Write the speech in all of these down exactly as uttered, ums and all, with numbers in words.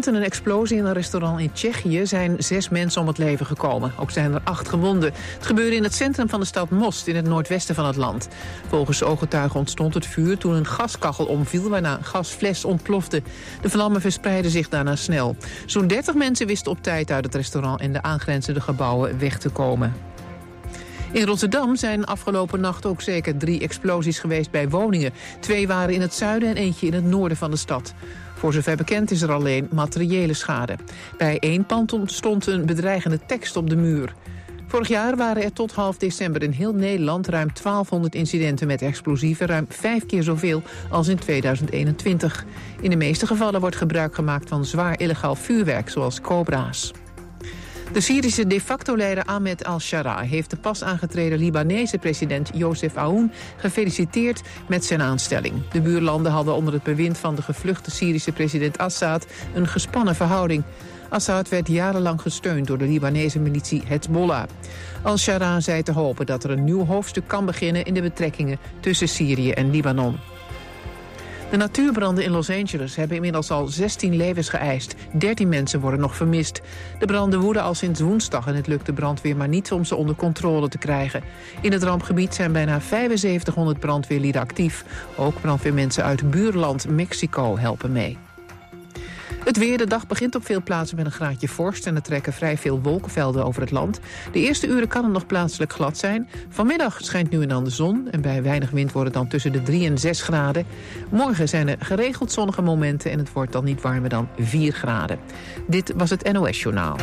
brand en een explosie in een restaurant in Tsjechië zijn zes mensen om het leven gekomen. Ook zijn er acht gewonden. Het gebeurde in het centrum van de stad Most in het noordwesten van het land. Volgens ooggetuigen ontstond het vuur toen een gaskachel omviel waarna een gasfles ontplofte. De vlammen verspreidden zich daarna snel. Zo'n dertig mensen wisten op tijd uit het restaurant en de aangrenzende gebouwen weg te komen. In Rotterdam zijn afgelopen nacht ook zeker drie explosies geweest bij woningen. Twee waren in het zuiden en eentje in het noorden van de stad. Voor zover bekend is er alleen materiële schade. Bij één pand ontstond een bedreigende tekst op de muur. Vorig jaar waren er tot half december in heel Nederland ruim twaalfhonderd incidenten met explosieven, ruim vijf keer zoveel als in tweeduizend eenentwintig. In de meeste gevallen wordt gebruik gemaakt van zwaar illegaal vuurwerk, zoals cobra's. De Syrische de facto-leider Ahmed al-Shara heeft de pas aangetreden Libanese president Joseph Aoun gefeliciteerd met zijn aanstelling. De buurlanden hadden onder het bewind van de gevluchte Syrische president Assad een gespannen verhouding. Assad werd jarenlang gesteund door de Libanese militie Hezbollah. Al-Shara zei te hopen dat er een nieuw hoofdstuk kan beginnen in de betrekkingen tussen Syrië en Libanon. De natuurbranden in Los Angeles hebben inmiddels al zestien levens geëist. dertien mensen worden nog vermist. De branden woeden al sinds woensdag en het lukt de brandweer maar niet om ze onder controle te krijgen. In het rampgebied zijn bijna vijfenzeventighonderd brandweerlieden actief. Ook brandweermensen uit buurland Mexico helpen mee. Het weer, de dag begint op veel plaatsen met een graadje vorst en er trekken vrij veel wolkenvelden over het land. De eerste uren kan het nog plaatselijk glad zijn. Vanmiddag schijnt nu en dan de zon en bij weinig wind wordt het dan tussen de drie en zes graden. Morgen zijn er geregeld zonnige momenten en het wordt dan niet warmer dan vier graden. Dit was het N O S-journaal.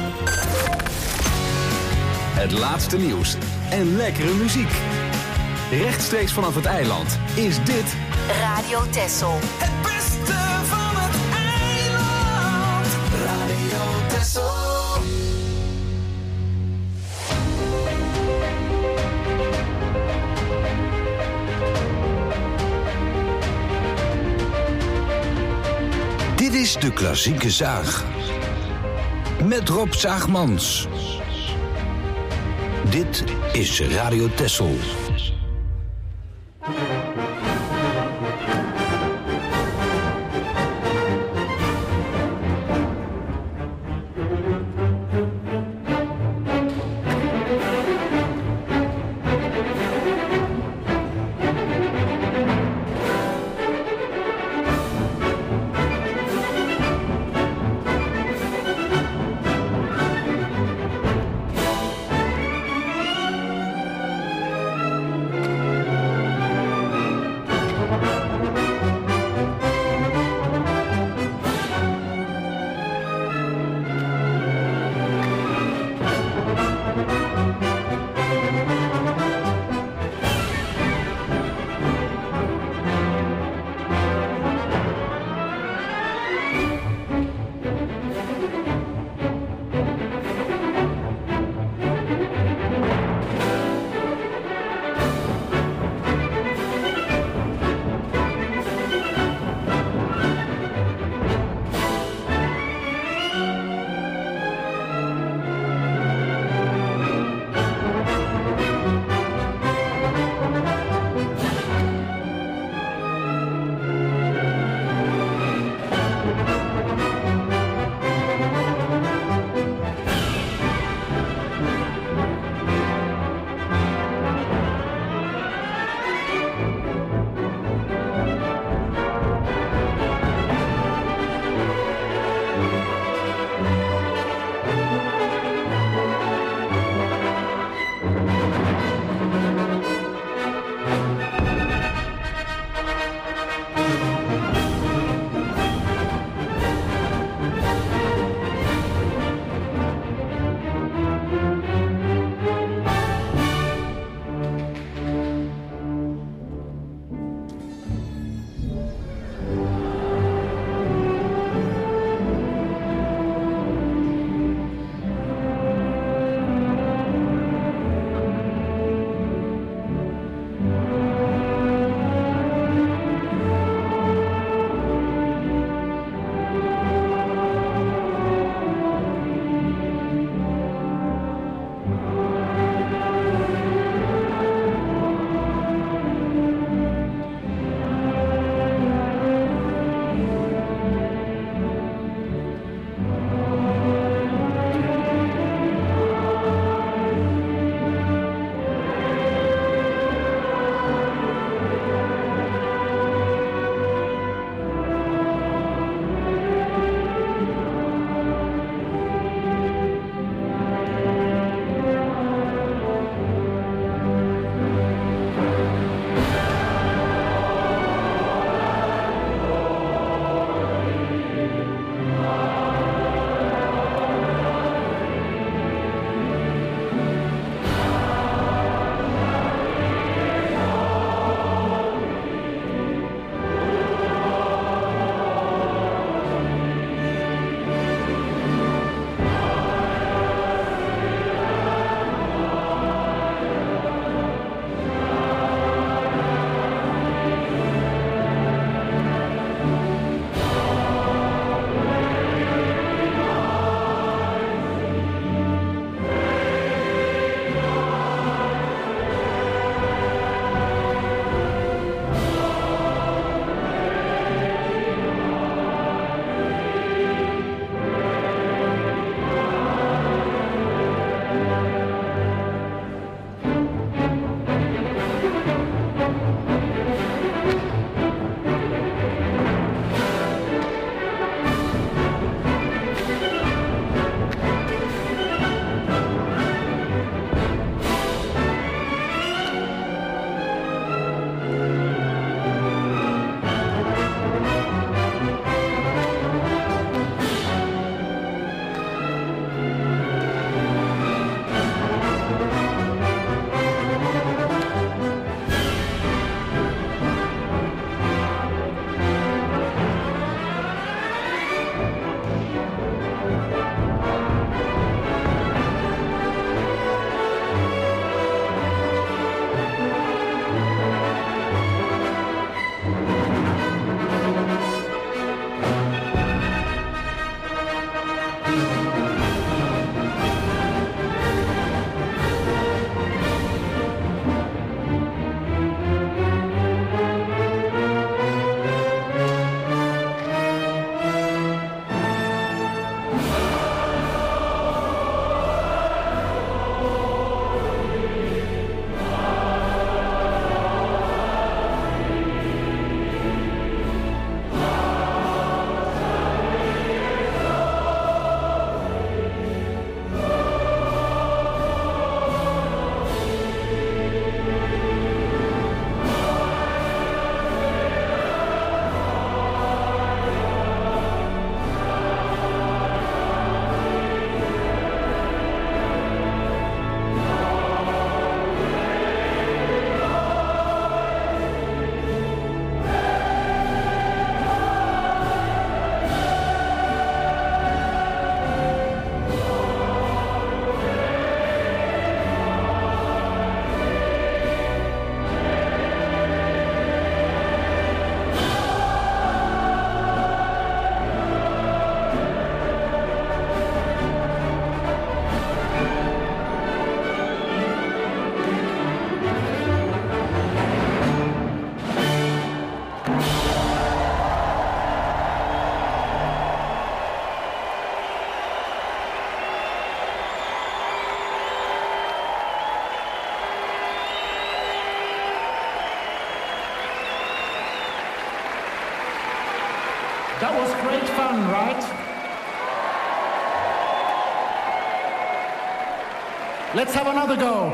Het laatste nieuws en lekkere muziek. Rechtstreeks vanaf het eiland is dit Radio Texel. Het beste van het eiland. Radio Texel. Dit is de klassieke zaag. Met Rob Zaagmans. Dit is Radio Texel. That was great fun, right? Let's have another go.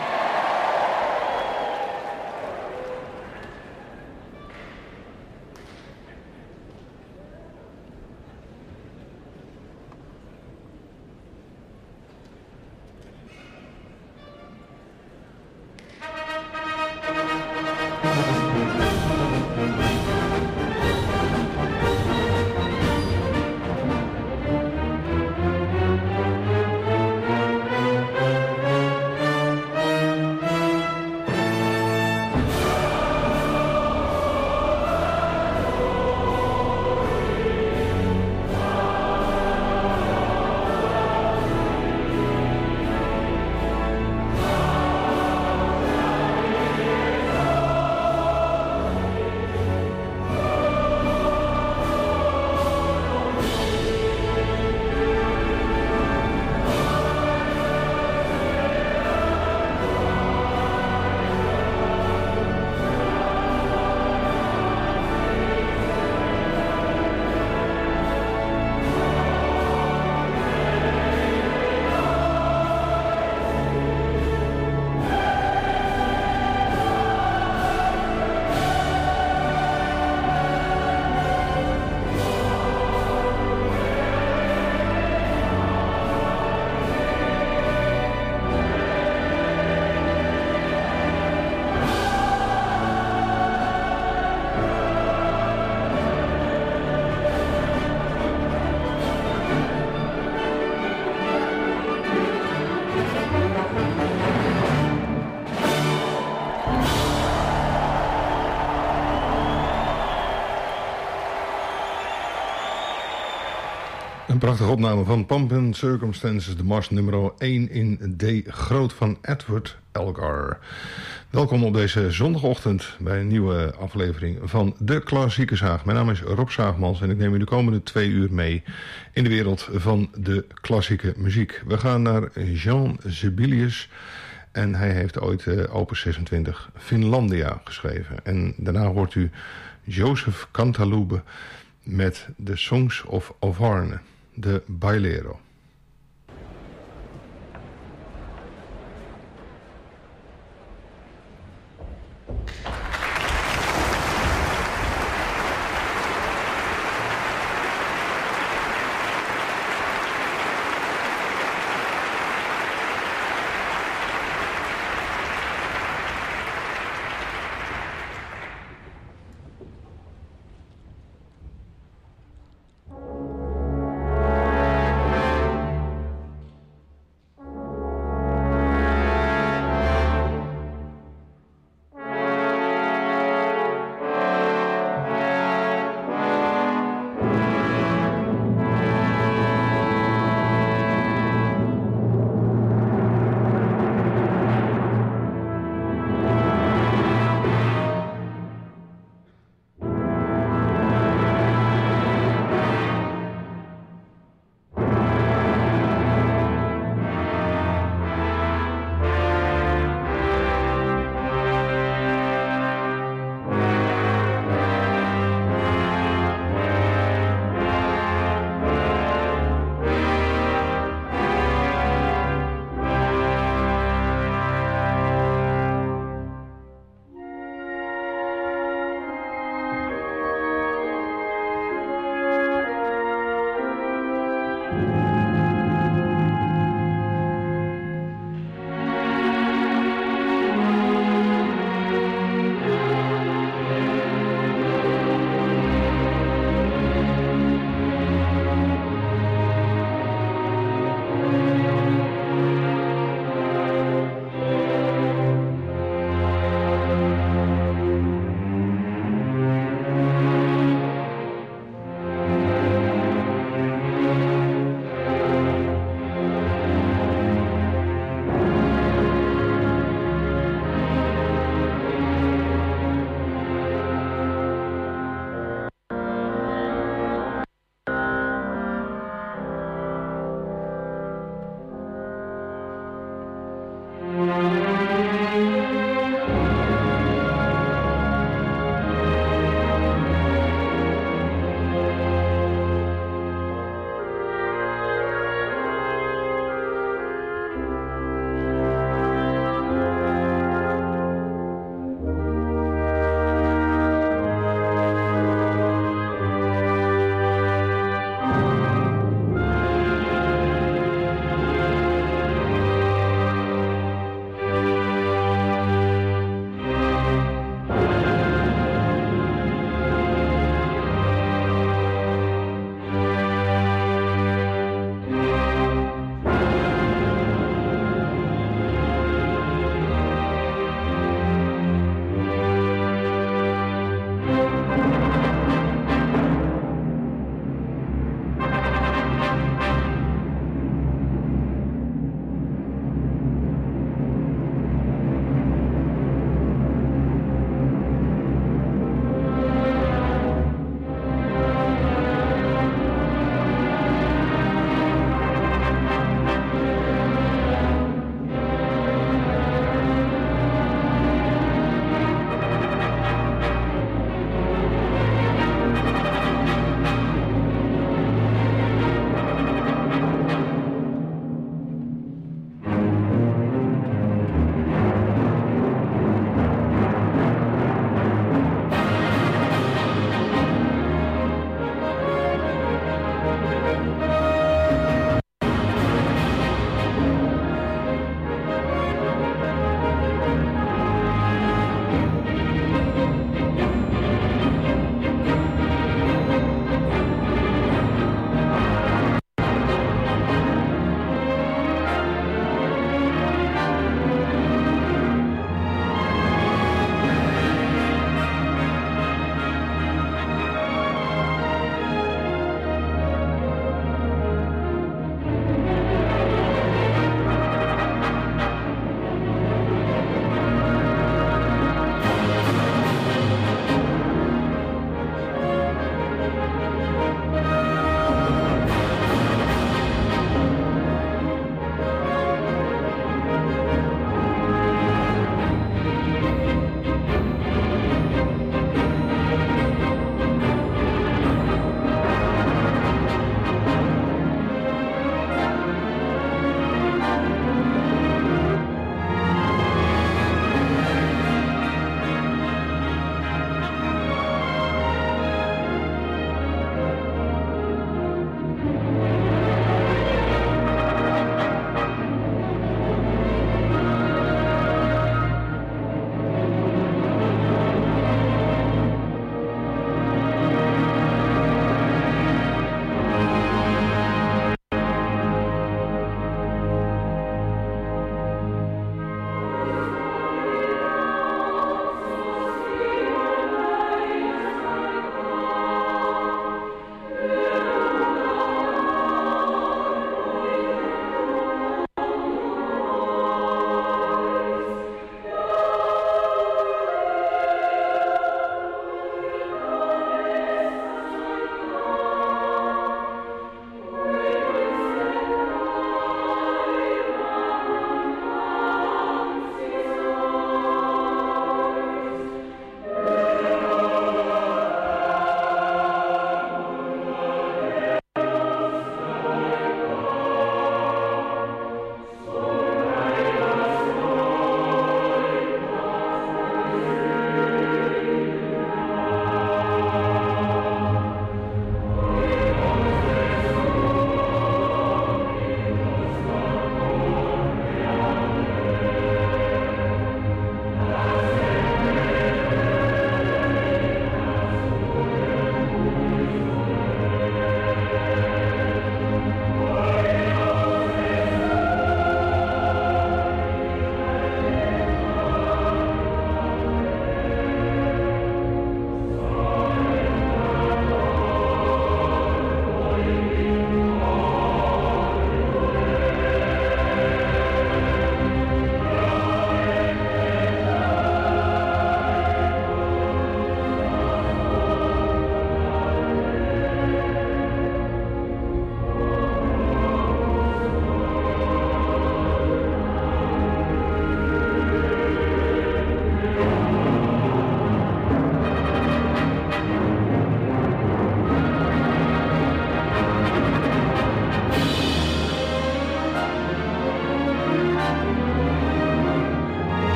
Een prachtige opname van Pomp and Circumstances, de mars nummer één in D groot van Edward Elgar. Welkom op deze zondagochtend bij een nieuwe aflevering van De Klassieke Zaag. Mijn naam is Rob Zaagmans en ik neem u de komende twee uur mee in de wereld van de klassieke muziek. We gaan naar Jean Sibelius en hij heeft ooit uh, opus zesentwintig Finlandia geschreven. En daarna hoort u Joseph Cantalube met The Songs of Auvergne, de Bailero. Thank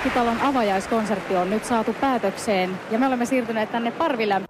Musiikkitalon avajaiskonsertti on nyt saatu päätökseen ja me olemme siirtyneet tänne parville.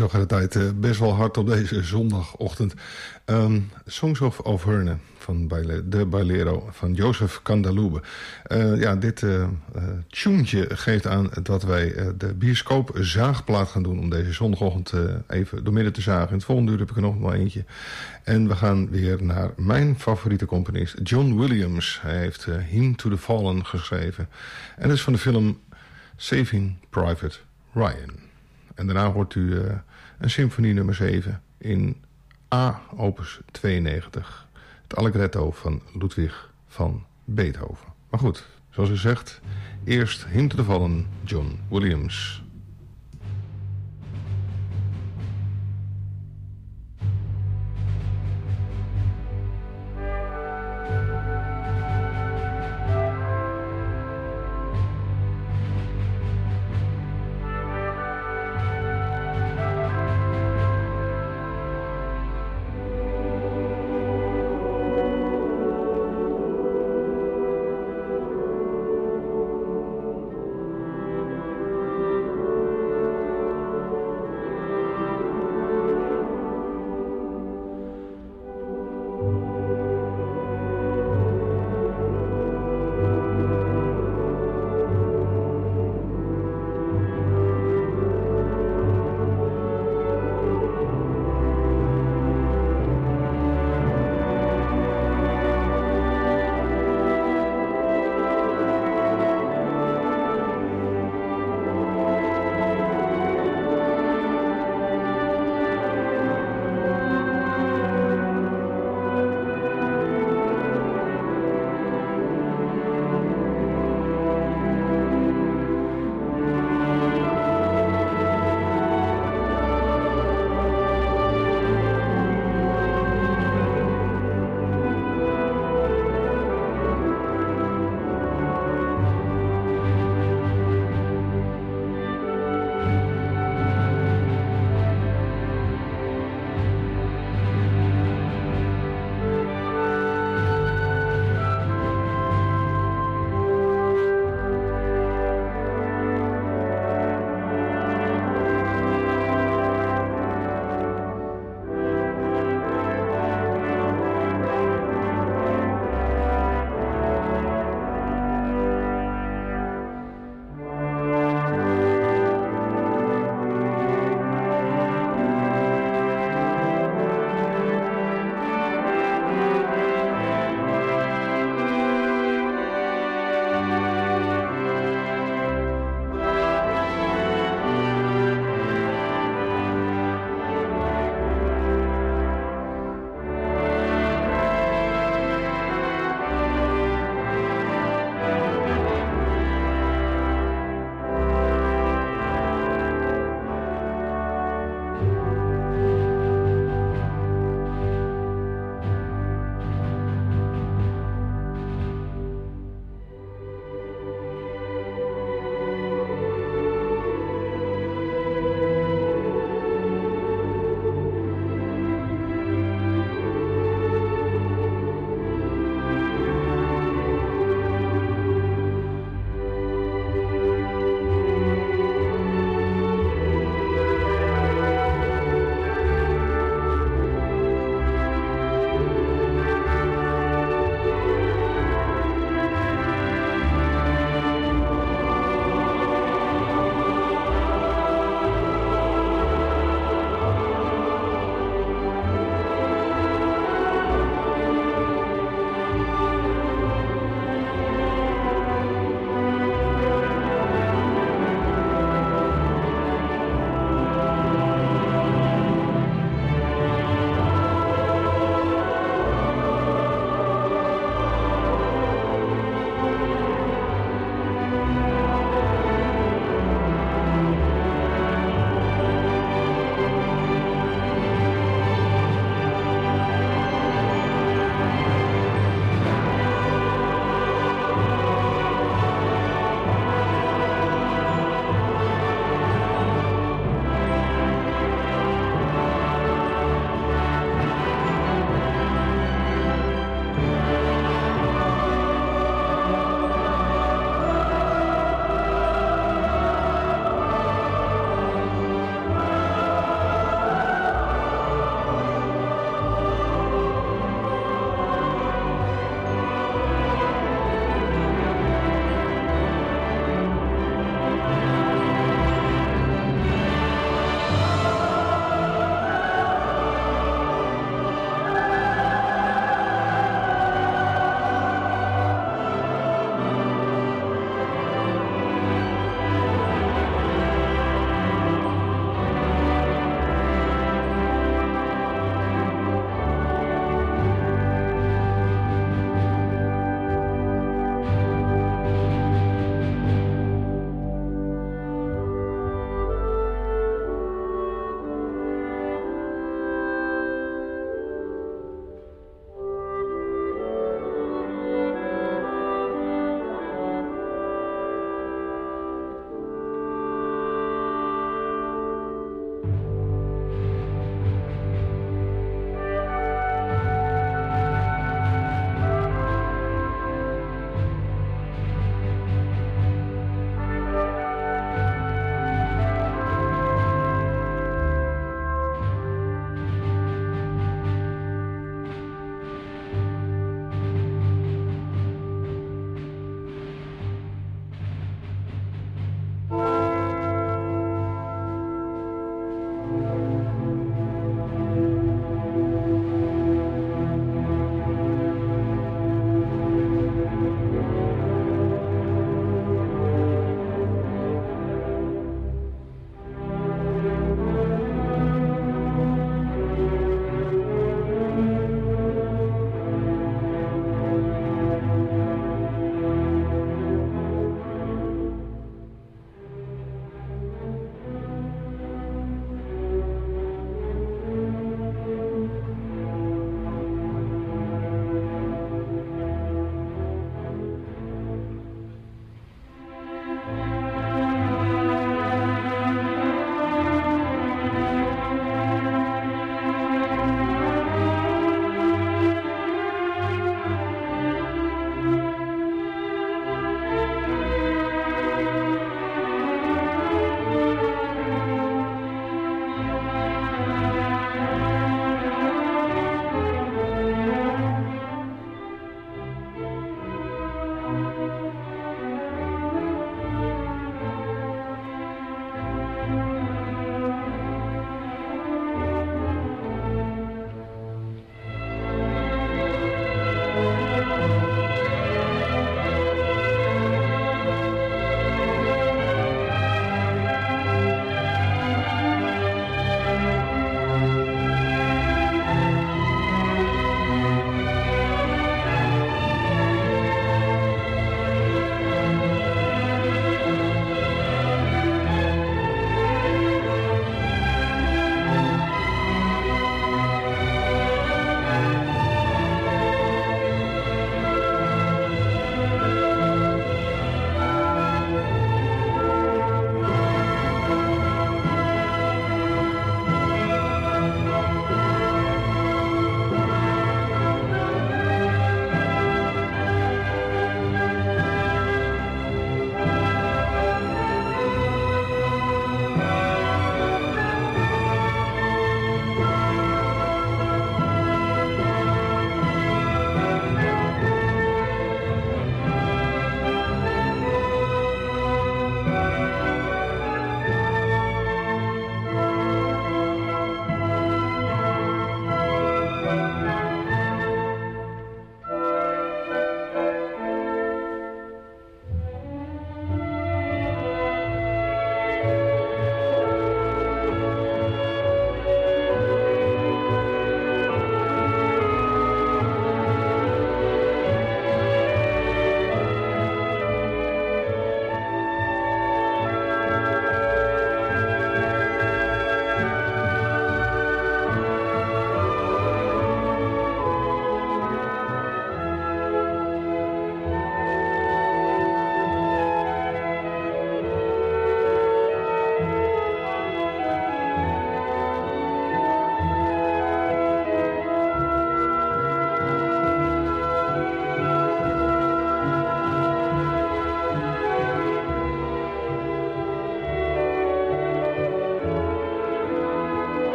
zo gaat de tijd uh, best wel hard op deze zondagochtend. Um, Songs of Auvergne van Baile, de Bailero van Joseph Candelube. Uh, ja, dit uh, uh, tuentje geeft aan dat wij uh, de bioscoop zaagplaat gaan doen om deze zondagochtend uh, even door midden te zagen. In het volgende uur heb ik er nog maar eentje. En we gaan weer naar mijn favoriete componist, John Williams. Hij heeft uh, Hymn to the Fallen geschreven. En dat is van de film Saving Private Ryan. En daarna hoort u uh, een symfonie nummer zeven in A, opus tweeënnegentig. Het Allegretto van Ludwig van Beethoven. Maar goed, zoals u zegt, eerst Hymn to the Fallen, John Williams.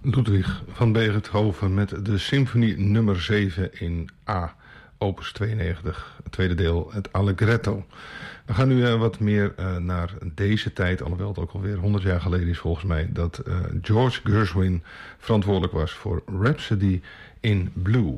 Ludwig van Beethoven met de symfonie nummer zeven in A, opus tweeënnegentig, het tweede deel, het Allegretto. We gaan nu uh, wat meer uh, naar deze tijd, alhoewel het ook alweer honderd jaar geleden is volgens mij, dat uh, George Gershwin verantwoordelijk was voor Rhapsody in Blue.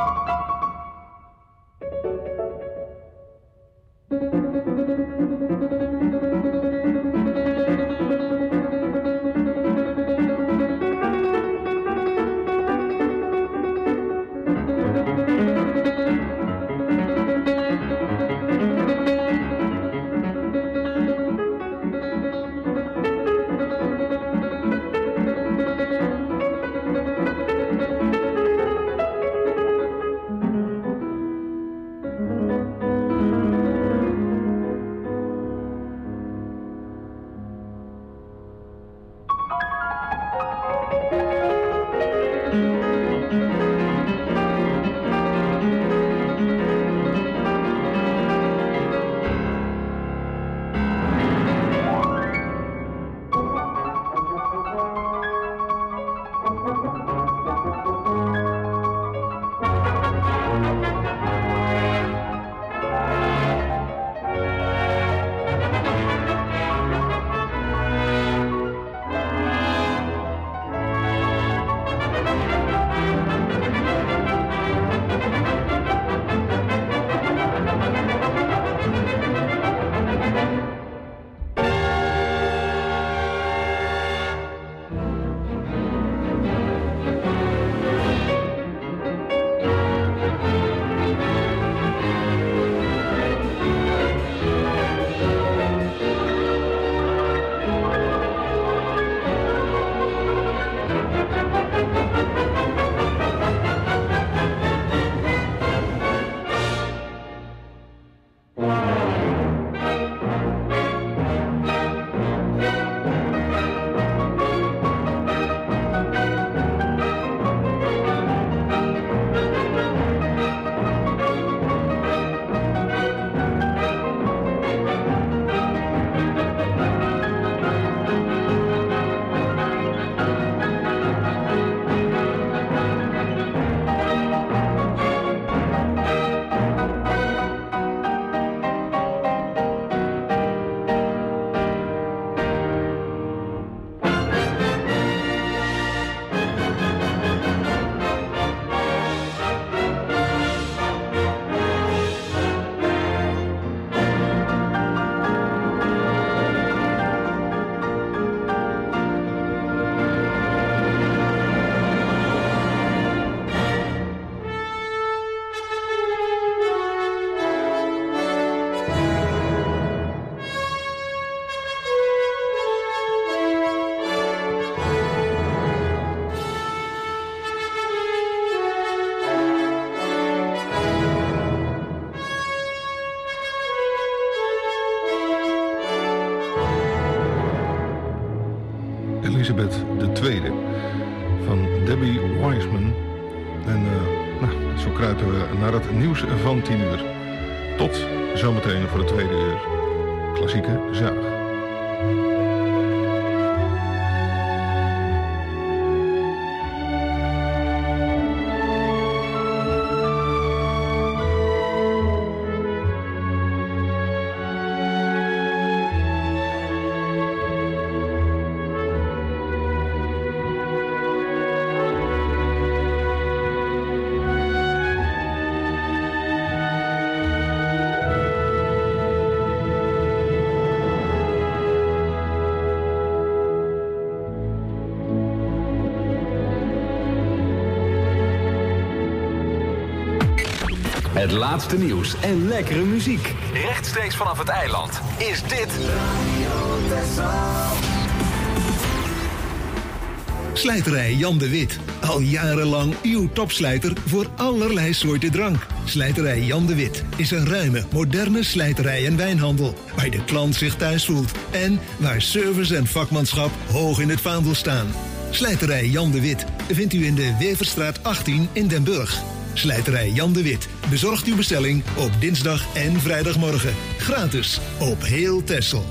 Elizabeth de Tweede van Debbie Wiseman. En uh, nou, zo kruipen we naar het nieuws van tien uur. Tot zometeen voor de tweede uur. Klassieke zaag. Het laatste nieuws en lekkere muziek. Rechtstreeks vanaf het eiland is dit Slijterij Jan de Wit. Al jarenlang uw topslijter voor allerlei soorten drank. Slijterij Jan de Wit is een ruime, moderne slijterij en wijnhandel. Waar de klant zich thuis voelt. En waar service en vakmanschap hoog in het vaandel staan. Slijterij Jan de Wit vindt u in de Weverstraat achttien in Den Burg. Slijterij Jan de Wit bezorgt uw bestelling op dinsdag en vrijdagmorgen. Gratis op heel Texel.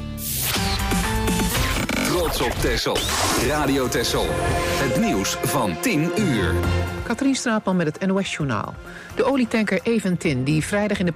Trots op Texel. Radio Texel. Het nieuws van tien uur. Katrien Straatman met het N O S-journaal. De olietanker Eventin, die vrijdag in de